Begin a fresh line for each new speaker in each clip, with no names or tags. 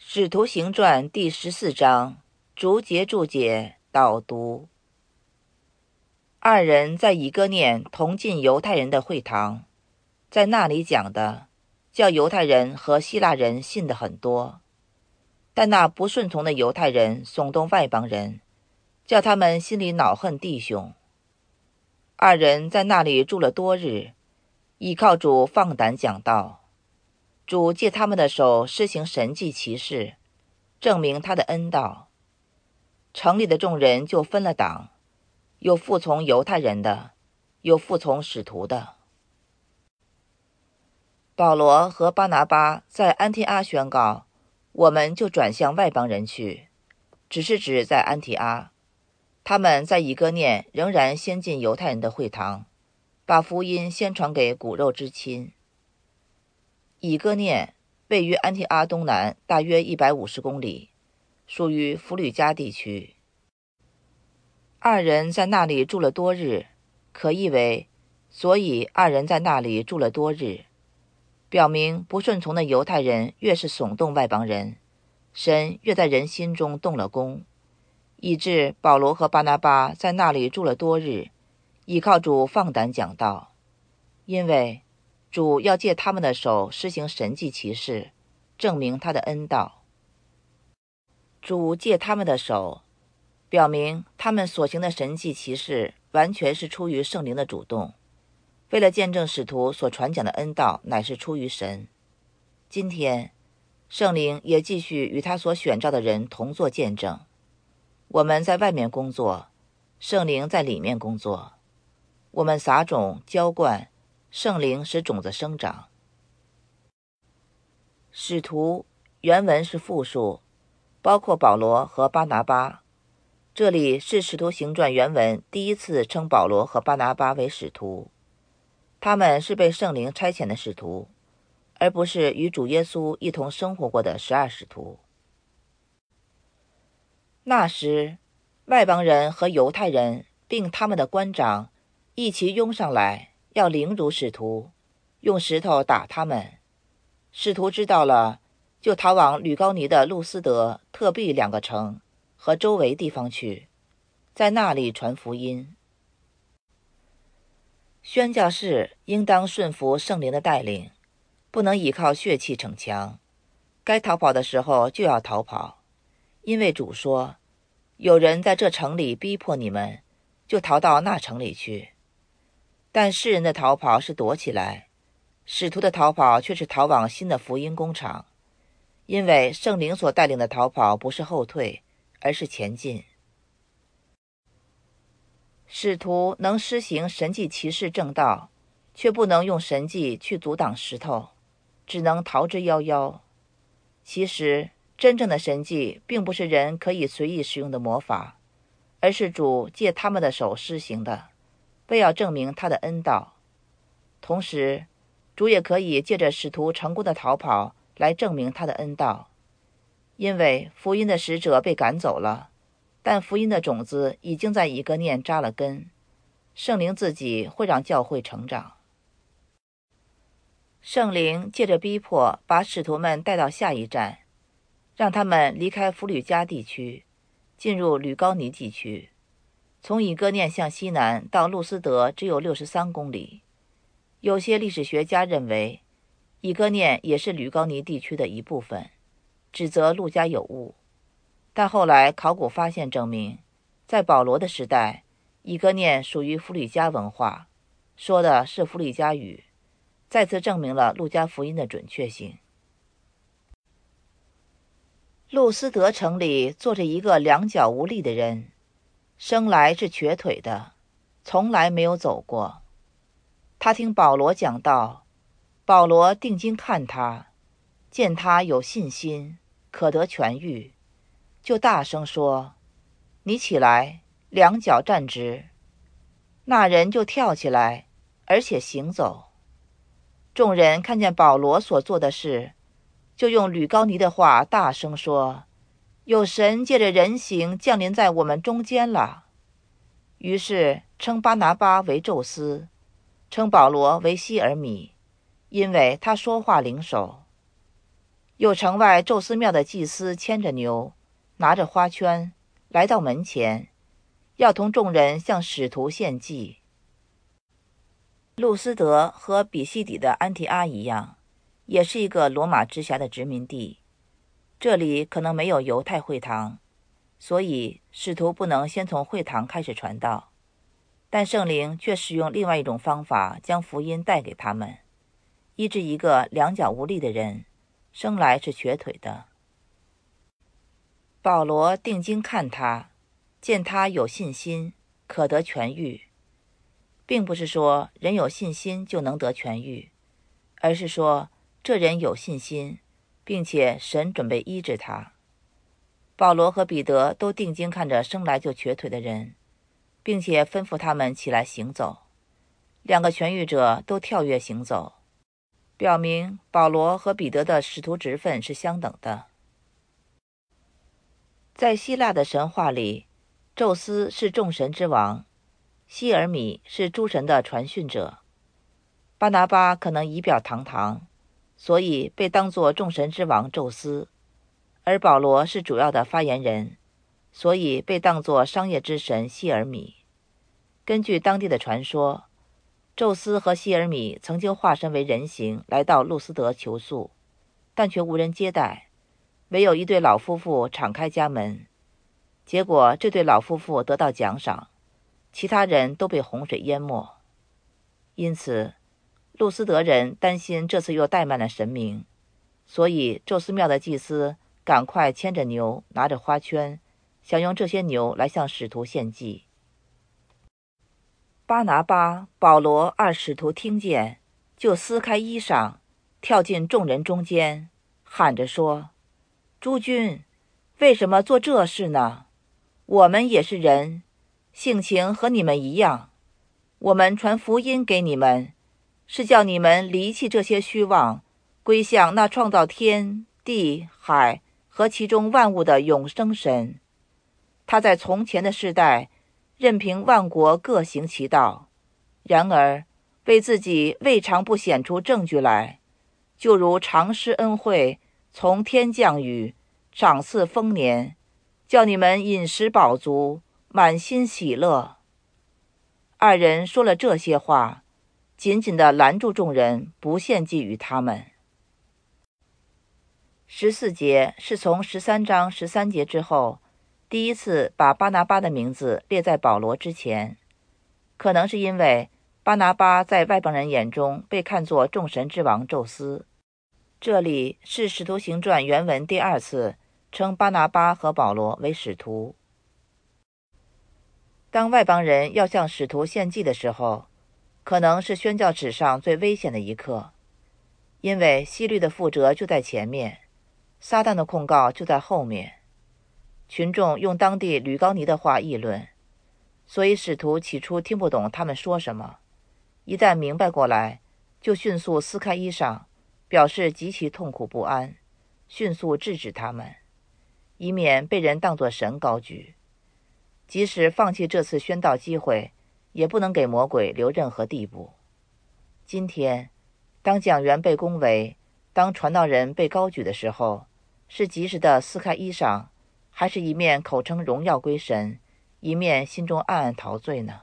使徒行传第14章逐节注解导读。二人在以哥念同进犹太人的会堂，在那里讲的，叫犹太人和希腊人信的很多。但那不顺从的犹太人耸动外邦人，叫他们心里恼恨弟兄。二人在那里住了多日，依靠主放胆讲道。主借他们的手施行神迹奇事，证明他的恩道。城里的众人就分了党，有服从犹太人的，有服从使徒的。保罗和巴拿巴在安提阿宣告，我们就转向外邦人去，只是指在安提阿。他们在以哥念仍然先进犹太人的会堂，把福音先传给骨肉之亲。以哥念位于安提阿东南大约150公里，属于弗吕加地区。二人在那里住了多日，可译为所以二人在那里住了多日，表明不顺从的犹太人越是耸动外邦人，神越在人心中动了工，以致保罗和巴拿巴在那里住了多日，依靠主放胆讲道。因为主要借他们的手施行神迹奇事，证明他的恩道。主借他们的手，表明他们所行的神迹奇事完全是出于圣灵的主动，为了见证使徒所传讲的恩道乃是出于神。今天圣灵也继续与他所选召的人同作见证。我们在外面工作，圣灵在里面工作。我们撒种浇灌，圣灵使种子生长。使徒原文是复数，包括保罗和巴拿巴。这里是使徒行传原文第一次称保罗和巴拿巴为使徒。他们是被圣灵差遣的使徒，而不是与主耶稣一同生活过的12使徒。那时，外邦人和犹太人并他们的官长一齐拥上来，要凌辱使徒，用石头打他们。使徒知道了，就逃往吕高尼的路斯德、特庇2个城和周围地方去，在那里传福音。宣教士应当顺服圣灵的带领，不能依靠血气逞强。该逃跑的时候就要逃跑，因为主说，有人在这城里逼迫你们，就逃到那城里去。但世人的逃跑是躲起来，使徒的逃跑却是逃往新的福音工厂。因为圣灵所带领的逃跑不是后退，而是前进。使徒能施行神迹奇事正道，却不能用神迹去阻挡石头，只能逃之夭夭。其实真正的神迹并不是人可以随意使用的魔法，而是主借他们的手施行的，为要证明他的恩道。同时主也可以借着使徒成功的逃跑来证明他的恩道。因为福音的使者被赶走了，但福音的种子已经在以哥念扎了根，圣灵自己会让教会成长。圣灵借着逼迫把使徒们带到下一站，让他们离开弗吕加地区，进入吕高尼地区。从以哥念向西南到路斯德只有63公里。有些历史学家认为，以哥念也是吕高尼地区的一部分，指责路加有误。但后来考古发现证明，在保罗的时代，以哥念属于弗吕加文化，说的是弗吕加语，再次证明了路加福音的准确性。路斯德城里坐着一个两脚无力的人，生来是瘸腿的，从来没有走过。他听保罗讲道，保罗定睛看他，见他有信心，可得痊愈，就大声说，你起来，两脚站直。那人就跳起来，而且行走。众人看见保罗所做的事，就用吕高尼的话大声说，有神借着人形降临在我们中间了。于是称巴拿巴为宙斯，称保罗为希尔米，因为他说话灵手。 有城外宙斯庙的祭司牵着牛，拿着花圈，来到门前，要同众人向使徒献祭。路斯德和比西底的安提阿一样，也是一个罗马直辖的殖民地，这里可能没有犹太会堂，所以使徒不能先从会堂开始传道，但圣灵却使用另外一种方法将福音带给他们，医治一个两脚无力的人，生来是瘸腿的。保罗定睛看他，见他有信心，可得痊愈，并不是说人有信心就能得痊愈，而是说这人有信心，并且神准备医治他。保罗和彼得都定睛看着生来就瘸腿的人，并且吩咐他们起来行走。两个痊愈者都跳跃行走，表明保罗和彼得的使徒职分是相等的。在希腊的神话里，宙斯是众神之王，希尔米是诸神的传讯者。巴拿巴可能仪表堂堂，所以被当作众神之王宙斯，而保罗是主要的发言人，所以被当作商业之神希尔米。根据当地的传说，宙斯和希尔米曾经化身为人形来到路斯德求宿，但却无人接待，唯有一对老夫妇敞开家门。结果这对老夫妇得到奖赏，其他人都被洪水淹没。因此路斯德人担心这次又怠慢了神明，所以宙斯庙的祭司赶快牵着牛，拿着花圈，想用这些牛来向使徒献祭。巴拿巴、保罗二使徒听见，就撕开衣裳，跳进众人中间，喊着说：诸君，为什么做这事呢？我们也是人，性情和你们一样。我们传福音给你们，是叫你们离弃这些虚妄，归向那创造天地海和其中万物的永生神。他在从前的世代任凭万国各行其道，然而为自己未尝不显出证据来，就如常施恩惠，从天降雨，赏赐丰年，叫你们饮食饱足，满心喜乐。二人说了这些话，紧紧地拦住众人，不献祭于他们。14节是从13章13节之后第一次把巴拿巴的名字列在保罗之前，可能是因为巴拿巴在外邦人眼中被看作众神之王宙斯。这里是使徒行传原文第二次称巴拿巴和保罗为使徒。当外邦人要向使徒献祭的时候，可能是宣教史上最危险的一刻，因为希律的覆辙就在前面，撒旦的控告就在后面。群众用当地吕高尼的话议论，所以使徒起初听不懂他们说什么，一旦明白过来，就迅速撕开衣裳，表示极其痛苦不安，迅速制止他们，以免被人当作神高举。即使放弃这次宣道机会，也不能给魔鬼留任何地步。今天，当讲员被恭维，当传道人被高举的时候，是及时的撕开衣裳，还是一面口称荣耀归神，一面心中暗暗陶醉呢？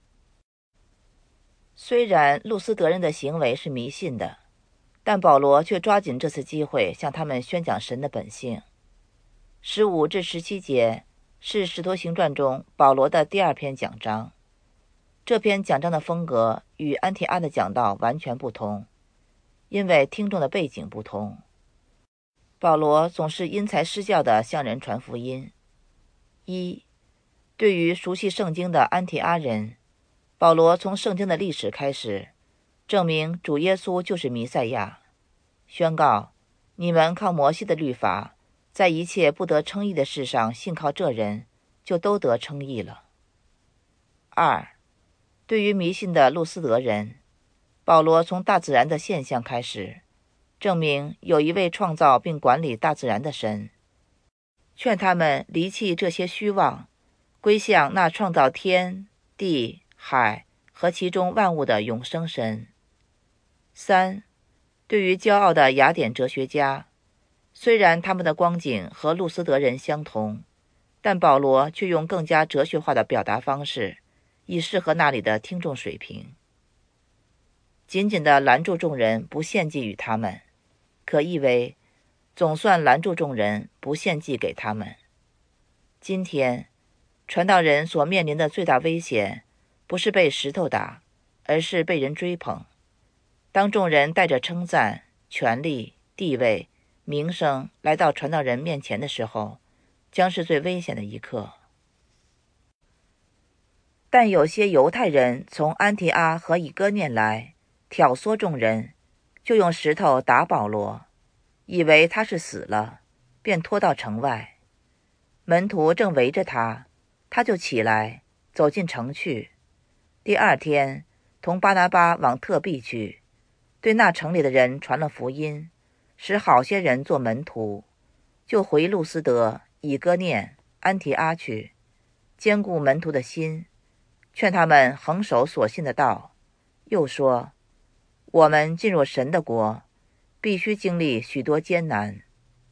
虽然路斯德人的行为是迷信的，但保罗却抓紧这次机会向他们宣讲神的本性。15至17节是《使徒行传》中保罗的第二篇讲章。这篇讲章的风格与安提阿的讲道完全不同，因为听众的背景不同。保罗总是因材施教地向人传福音。一，对于熟悉圣经的安提阿人，保罗从圣经的历史开始，证明主耶稣就是弥赛亚，宣告你们靠摩西的律法，在一切不得称义的事上信靠这人，就都得称义了。二，对于迷信的路斯德人，保罗从大自然的现象开始，证明有一位创造并管理大自然的神，劝他们离弃这些虚妄，归向那创造天地海和其中万物的永生神。三，对于骄傲的雅典哲学家， 虽然他们的光景和路斯德人相同，但保罗却用更加哲学化的表达方式，以适合那里的听众水平。紧紧地拦住众人，不献祭与他们，可译为总算拦住众人，不献祭给他们。今天传道人所面临的最大危险，不是被石头打，而是被人追捧。当众人带着称赞、权力、地位、名声来到传道人面前的时候，将是最危险的一刻。但有些犹太人从安提阿和以哥念来，挑唆众人，就用石头打保罗，以为他是死了，便拖到城外。门徒正围着他，他就起来，走进城去。第二天，同巴拿巴往特庇去，对那城里的人传了福音，使好些人做门徒，就回路斯德、以哥念、安提阿去，坚固门徒的心，劝他们恒守所信的道。又说，我们进入神的国，必须经历许多艰难。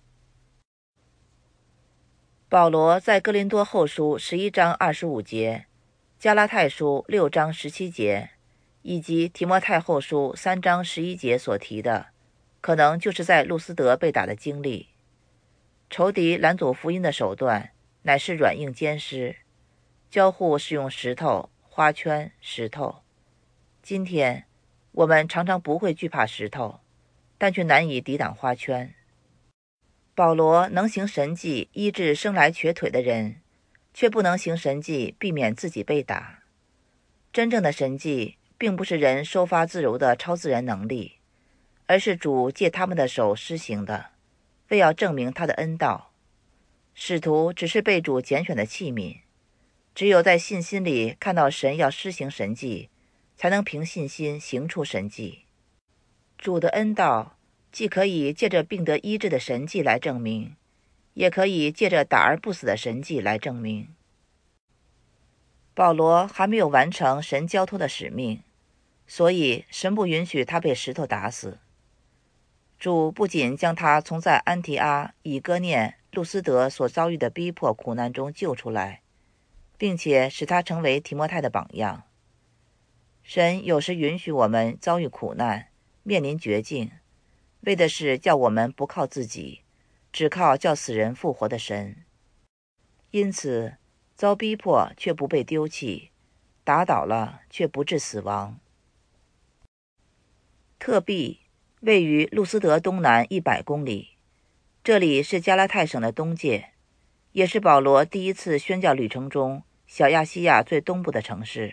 保罗在哥林多后书11章25节、加拉太书6章17节，以及提摩太后书3章11节所提的，可能就是在路斯德被打的经历。仇敌拦阻福音的手段，乃是软硬兼施，交互是用石头、花圈、石头。今天我们常常不会惧怕石头，但却难以抵挡花圈。保罗能行神迹医治生来瘸腿的人，却不能行神迹避免自己被打。真正的神迹并不是人收发自如的超自然能力，而是主借他们的手施行的，为要证明他的恩道。使徒只是被主拣选的器皿，只有在信心里看到神要施行神迹，才能凭信心行出神迹。主的恩道既可以借着病得医治的神迹来证明，也可以借着打而不死的神迹来证明。保罗还没有完成神交托的使命，所以神不允许他被石头打死。主不仅将他从在安提阿、以哥念、路斯德所遭遇的逼迫苦难中救出来，并且使他成为提摩太的榜样。神有时允许我们遭遇苦难，面临绝境，为的是叫我们不靠自己，只靠叫死人复活的神。因此遭逼迫却不被丢弃，打倒了却不致死亡。特庇位于路斯德东南100公里，这里是加拉太省的东界，也是保罗第一次宣教旅程中小亚细亚最东部的城市。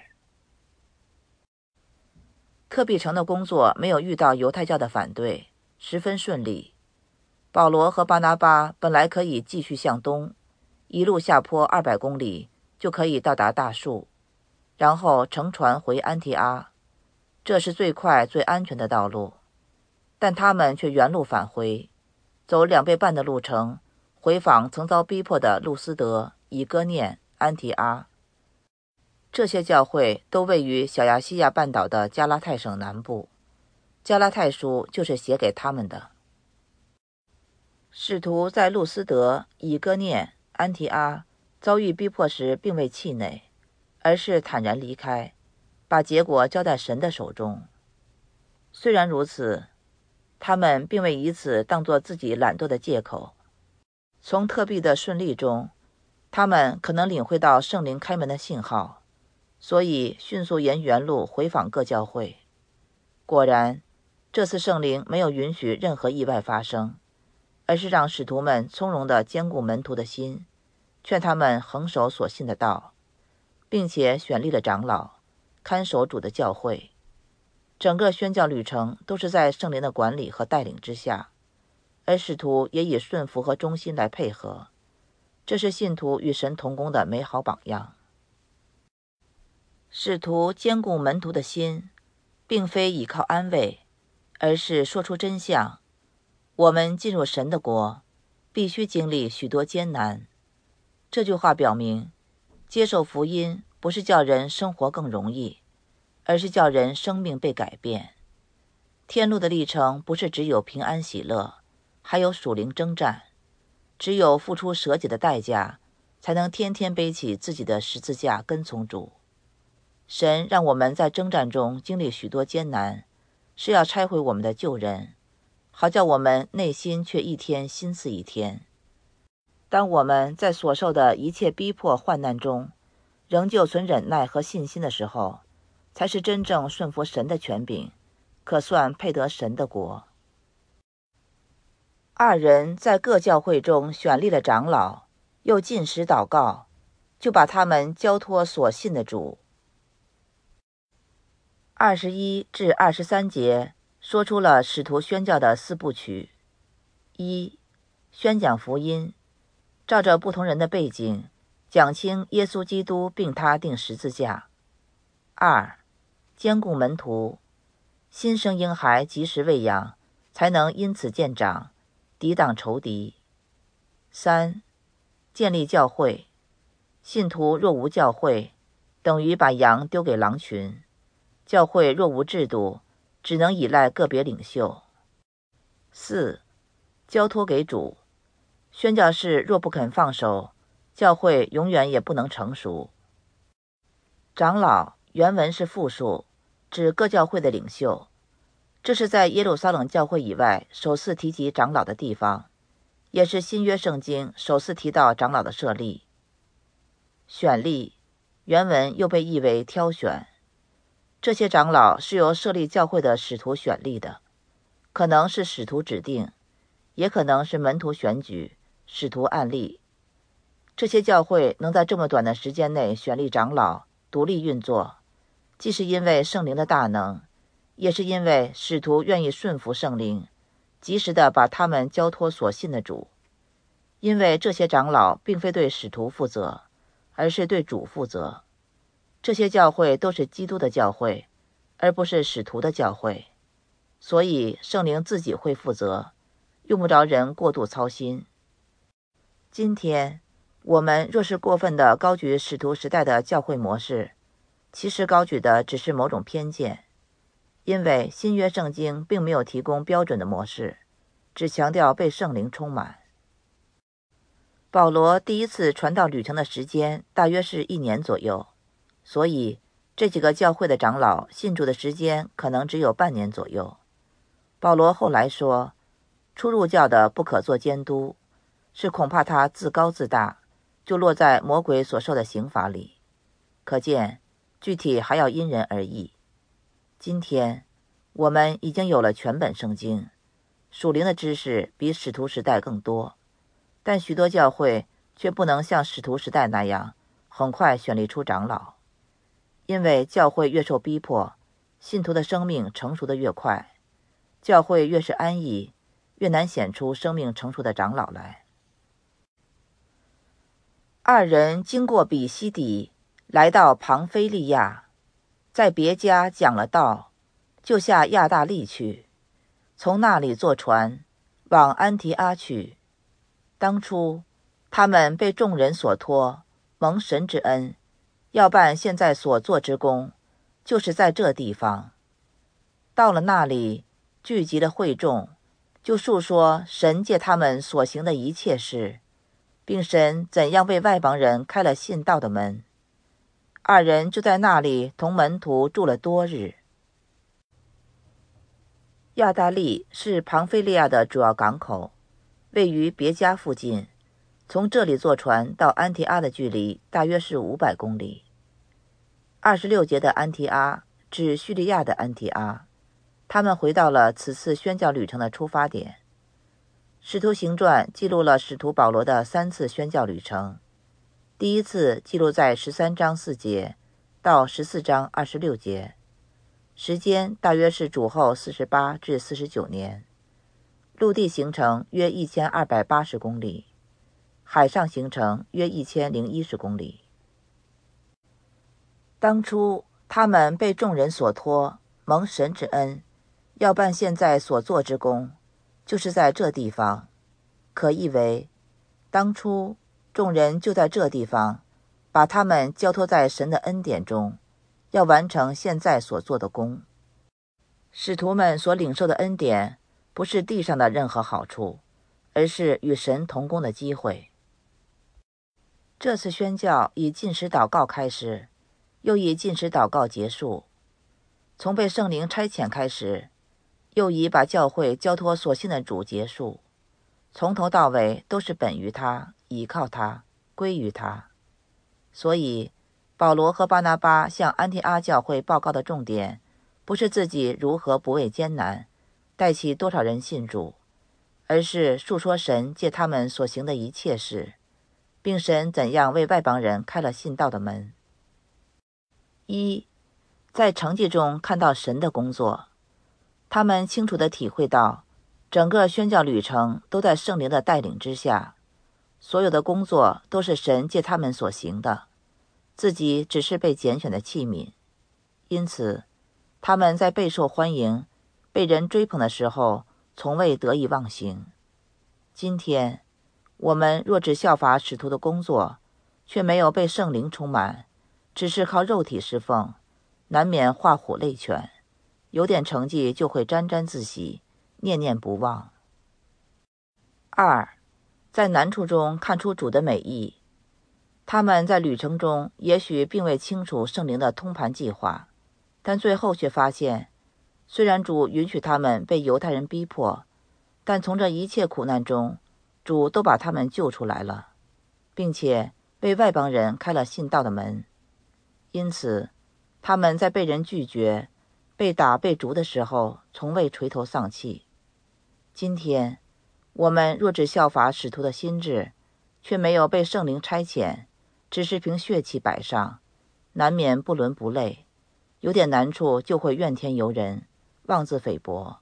特庇城的工作没有遇到犹太教的反对，十分顺利。保罗和巴拿巴本来可以继续向东，一路下坡200公里就可以到达大树，然后乘船回安提阿，这是最快最安全的道路。但他们却原路返回，走2倍半的路程，回访曾遭逼迫的路斯德、以哥念、安提阿。这些教会都位于小亚细亚半岛的加拉太省南部，加拉太书就是写给他们的。使徒在路斯德、以哥念、安提阿遭遇逼迫时并未气馁，而是坦然离开，把结果交在神的手中。虽然如此，他们并未以此当作自己懒惰的借口。从特庇的顺利中，他们可能领会到圣灵开门的信号，所以迅速沿原路回访各教会。果然，这次圣灵没有允许任何意外发生，而是让使徒们从容地坚固门徒的心，劝他们恒守所信的道，并且选立了长老，看守主的教会。整个宣教旅程都是在圣灵的管理和带领之下，而使徒也以顺服和忠心来配合，这是信徒与神同工的美好榜样。使徒坚固门徒的心，并非依靠安慰，而是说出真相。我们进入神的国，必须经历许多艰难。这句话表明，接受福音不是叫人生活更容易，而是叫人生命被改变。天路的历程不是只有平安喜乐， 还有属灵征战。只有付出舍己的代价，才能天天背起自己的十字架跟从主。神让我们在征战中经历许多艰难，是要拆毁我们的旧人，好叫我们内心却一天心似一天。当我们在所受的一切逼迫患难中，仍旧存忍耐和信心的时候，才是真正顺服神的权柄，可算配得神的国。二人在各教会中选立了长老，又禁食祷告，就把他们交托所信的主。21至23节说出了使徒宣教的四部曲：一、宣讲福音，照着不同人的背景，讲清耶稣基督并他钉十字架；二、兼顾门徒，新生婴孩及时喂养，才能因此见长，抵挡仇敌；三、建立教会，信徒若无教会，等于把羊丢给狼群；教会若无制度，只能依赖个别领袖。四、交托给主，宣教士若不肯放手，教会永远也不能成熟。长老原文是复数，指各教会的领袖，这是在耶路撒冷教会以外首次提及长老的地方，也是新约圣经首次提到长老的设立。选立原文又被译为挑选，这些长老是由设立教会的使徒选立的，可能是使徒指定，也可能是门徒选举、使徒案例。这些教会能在这么短的时间内选立长老，独立运作，既是因为圣灵的大能，也是因为使徒愿意顺服圣灵，及时地把他们交托所信的主。因为这些长老并非对使徒负责，而是对主负责。这些教会都是基督的教会，而不是使徒的教会，所以圣灵自己会负责，用不着人过度操心。今天我们若是过分地高举使徒时代的教会模式，其实高举的只是某种偏见，因为新约圣经并没有提供标准的模式，只强调被圣灵充满。保罗第一次传道旅程的时间大约是1年左右，所以这几个教会的长老信主的时间可能只有半年左右。保罗后来说，初入教的不可做监督，是恐怕他自高自大，就落在魔鬼所受的刑罚里。可见具体还要因人而异。今天我们已经有了全本圣经，属灵的知识比使徒时代更多，但许多教会却不能像使徒时代那样很快选立出长老，因为教会越受逼迫，信徒的生命成熟的越快，教会越是安逸，越难显出生命成熟的长老来。二人经过比西底，来到庞菲利亚，在别家讲了道，就下亚大利去，从那里坐船往安提阿去。当初他们被众人所托，蒙神之恩，要办现在所做之功，就是在这地方。到了那里，聚集了会众，就述说神借他们所行的一切事，并神怎样为外邦人开了信道的门。二人就在那里同门徒住了多日。亚大利是庞菲利亚的主要港口，位于别家附近，从这里坐船到安提阿的距离大约是500公里。26节的安提阿指叙利亚的安提阿，他们回到了此次宣教旅程的出发点。使徒行传记录了使徒保罗的3次宣教旅程，第一次记录在13章4节到14章26节，时间大约是主后48至49年，陆地行程约1280公里，海上行程约1010公里。当初他们被众人所托，蒙神之恩，要办现在所做之功，就是在这地方。可译为，当初众人就在这地方，把他们交托在神的恩典中，要完成现在所做的功。使徒们所领受的恩典，不是地上的任何好处， 而是与神同工的机会。这次宣教以禁食祷告开始，又以禁食祷告结束。从被圣灵差遣开始，又以把教会交托所信的主结束。从头到尾都是本于他，倚靠他，归于他。所以保罗和巴拿巴向安提阿教会报告的重点，不是自己如何不畏艰难，带起多少人信主，而是述说神借他们所行的一切事，并神怎样为外邦人开了信道的门。一，在成绩中看到神的工作，他们清楚地体会到，整个宣教旅程都在圣灵的带领之下，所有的工作都是神借他们所行的，自己只是被拣选的器皿。因此，他们在备受欢迎、被人追捧的时候，从未得意忘形。今天，我们若只效法使徒的工作，却没有被圣灵充满，只是靠肉体侍奉，难免画虎类犬，有点成绩就会沾沾自喜，念念不忘。二，在难处中看出主的美意。他们在旅程中也许并未清楚圣灵的通盘计划，但最后却发现，虽然主允许他们被犹太人逼迫，但从这一切苦难中，主都把他们救出来了，并且为外邦人开了信道的门。因此，他们在被人拒绝、被打、被逐的时候，从未垂头丧气。今天，我们若只效法使徒的心志，却没有被圣灵差遣，只是凭血气摆上，难免不伦不类，有点难处就会怨天尤人，妄自菲薄。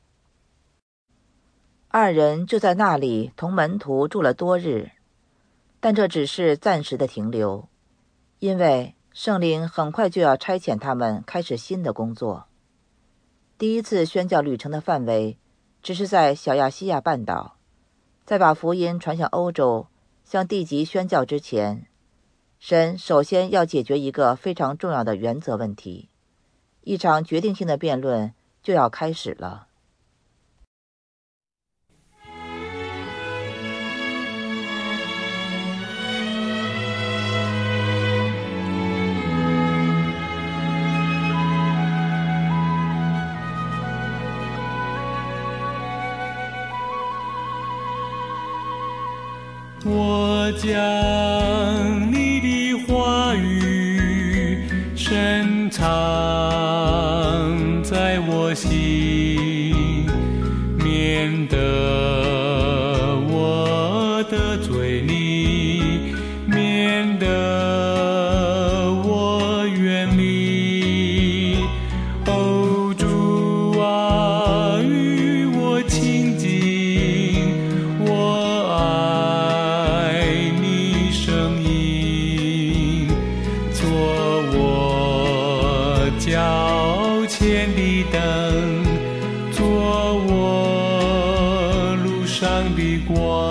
二人就在那里同门徒住了多日，但这只是暂时的停留，因为圣灵很快就要差遣他们开始新的工作。第一次宣教旅程的范围只是在小亚细亚半岛，在把福音传向欧洲、向地极宣教之前，神首先要解决一个非常重要的原则问题，一场决定性的辩论就要开始了。
我将你的话语深藏在我心，免得我得罪你，免得我远离。哦，主啊，与我亲近，我爱你声音，做我脚前的灯，做我路上的光。